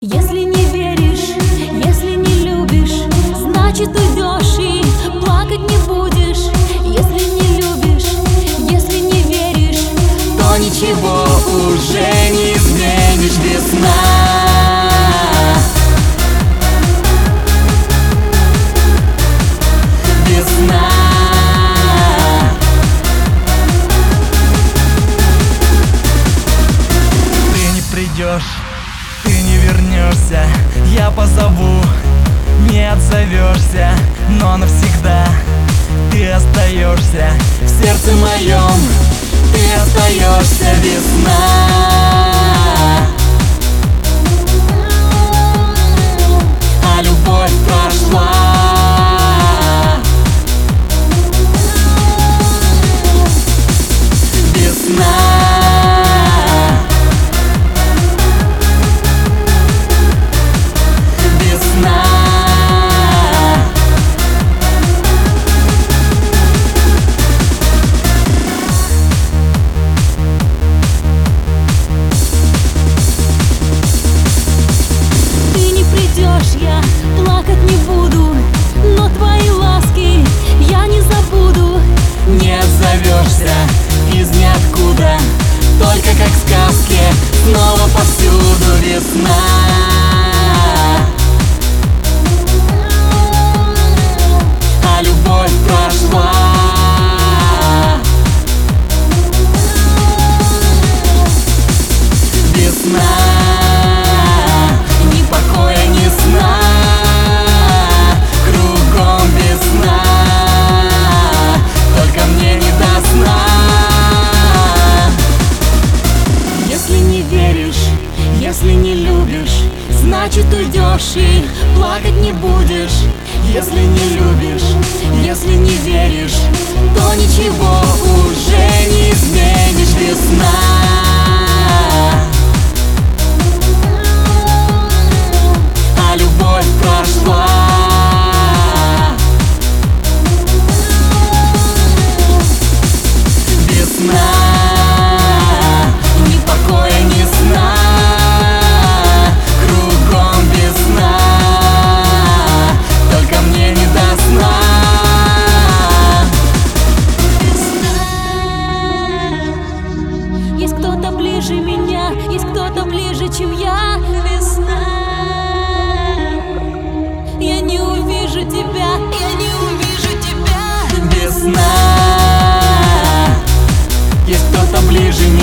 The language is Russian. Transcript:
Если не веришь, если не любишь, значит уйдешь и плакать не будешь. Если не любишь, если не веришь, то ничего уже не изменишь. Весна, весна. Ты не придешь, ты не вернешься, я позову, не отзовешься, но навсегда ты остаешься в сердце моем, ты остаешься. Весна, а любовь прошла. Весна, весна. ты не придешь, я плакать не буду, но твои ласки я не забуду. Не отзовешься из ниоткуда, только как в сказке, снова повсюду. Весна, а любовь прошла. Весна, ни покоя, ни сна, кругом весна, только мне не до сна. Если не веришь, если не любишь, значит уйдешь и плакать не будешь. Если не любишь, если не веришь, то ничего уже не изменишь. Весна, А любовь прошла. Весна, ни покоя, ни сна, кругом весна, только мне не до сна. есть кто-то ближе меня, есть кто-то ближе, чем я. Весна, я не увижу тебя, я не увижу тебя. Весна, есть кто-то ближе меня.